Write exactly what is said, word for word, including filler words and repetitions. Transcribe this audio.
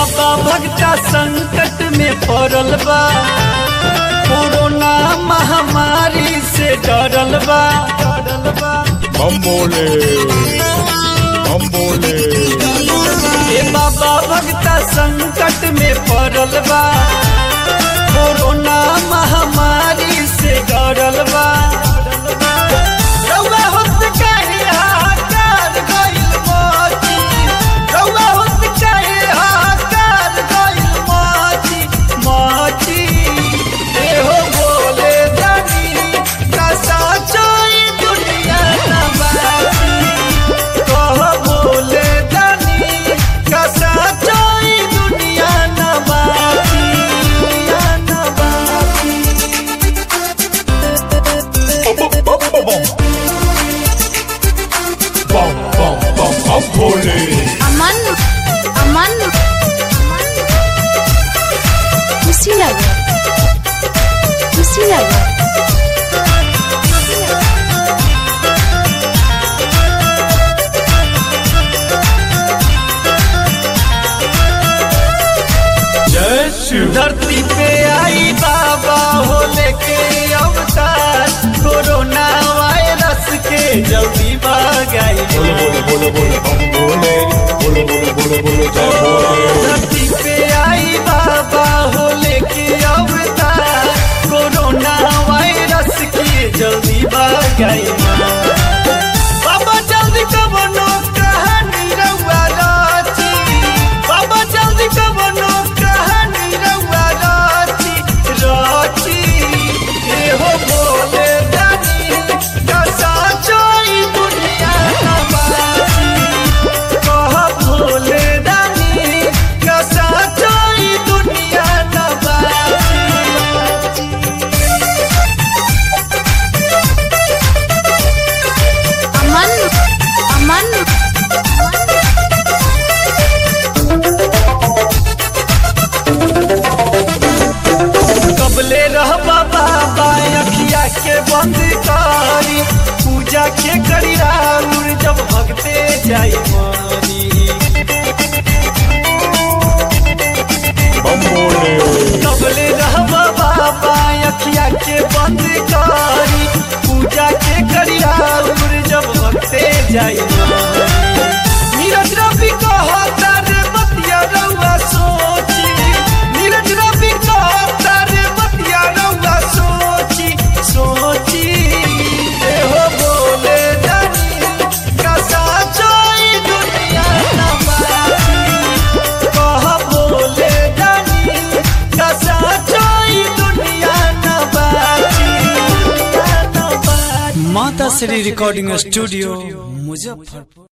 बाबा भक्ता संकट में पड़ल बा, कोरोना महामारी से डरल बा डरल बा हम बोले हम बोले ए बाबा भक्ता संकट में पड़ल बा, कोरोना महामारी से डरल बा। रउआ होत काहे हाहाकार गइल मोची, रउआ होत काहे हाहाकार गइल मोची मोची। एहो बोले जानी का साचो ई दुनिया ना बाची, कह बोले जानी का साचो ई दुनिया ना बाची, दुनिया ना बाची। बम बम बम हम बोले अमन अमन कुशीनगर कुशीनगर जय शिव। धरती पे आई बाबा हो लेके अवतार, कोरोना वायरस के जल्दी भगाई। बोलो बोलो बोलो बोलो हम बोले बोलो बोलो बोलो बोलो जय बोले। धरती पे आई बाबा हो लेके अवतार, कोरोना वायरस के जल्दी भगाई। बाबा जल्दी कबनो कहानी रउआ राची, बाबा जल्दी कबनो कहानी रउआ राची राची। एहो बोले जानी का साचो ई दुनिया ना बाची, कह बोले जानी का साचो ई दुनिया ना बाची। अमन अमन कबले रहबा बाबा अखिया के बंद करी, पूजा के करी राउर जब भगते जाई मारी। हम बोले कबले रहबा बाबा अखिया के बंद करी, पूजा के करी राउर जब भगते जाई मारी। नीरज रवि कहता रे बतिया रउआ सोची, नीरज रवि कहता रे बतिया रउआ सोची सोची। एहो बोले जानी का साचो ई दुनिया ना बाची, कह बोले जानी का साचो ई दुनिया ना बाची, दुनिया ना बाची। माता श्री रिकॉर्डिंग स्टूडियो मुजफ्फरपुर।